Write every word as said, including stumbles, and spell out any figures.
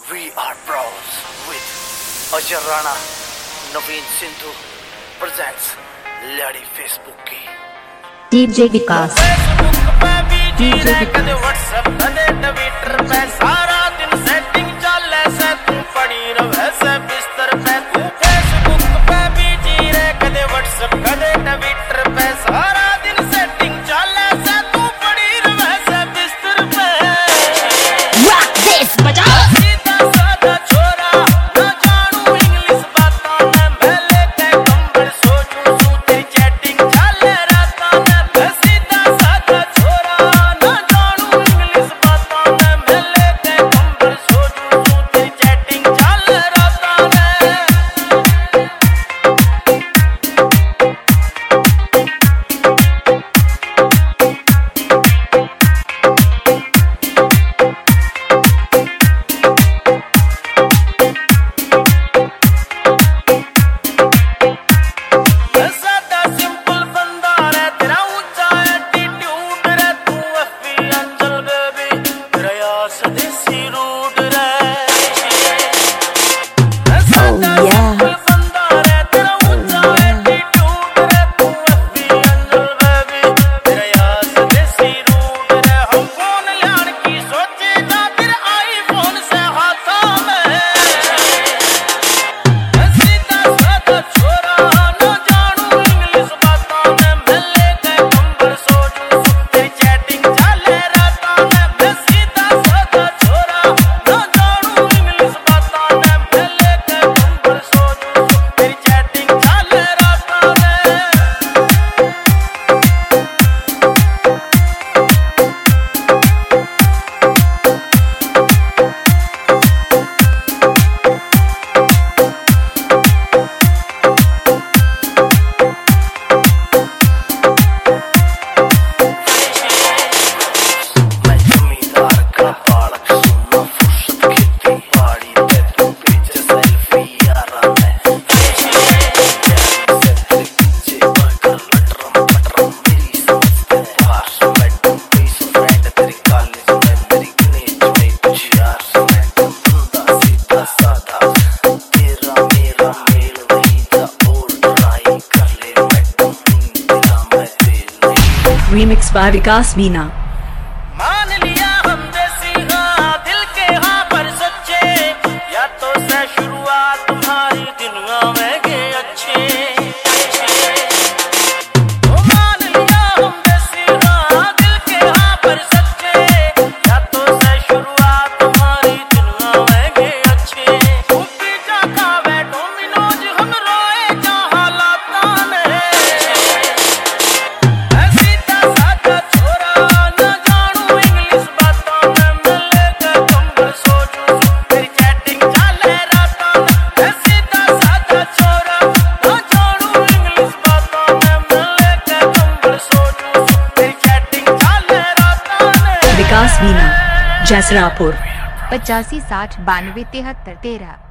We are bros with Ajay Rana, Naveen Sindhu presents Lady Facebook की DJ Vikas Facebook पे बीजी रह कदे WhatsApp कदे Twitter पे सारा दिन सेटिंग चले से तू पड़ी रहे से बिस्तर पे तू Facebook पे बीजी रह कदे WhatsApp कदे Twitter पे सारा दिन सेटिंग चले से तू पड़ी रहे से बिस्तर पे रॉक दिस बजा Remix by विकास मीना। मान लिया हम देसी हाँ दिल के हाँ पर सच्चे या तो से शुरुआत तुम्हारी दुनिया में के अच्छे ओ मान लिया हम देसी हाँ दिल के हाँ पर सच्चे या तो से शुरुआत तुम्हारी दुनिया में के अच्छे तू पिज्जा खावे डोमिनोज हम रोए जा हालाता में विकास मीना जसरापुर पचासी साठ बानवे तिहत्तर तेरह।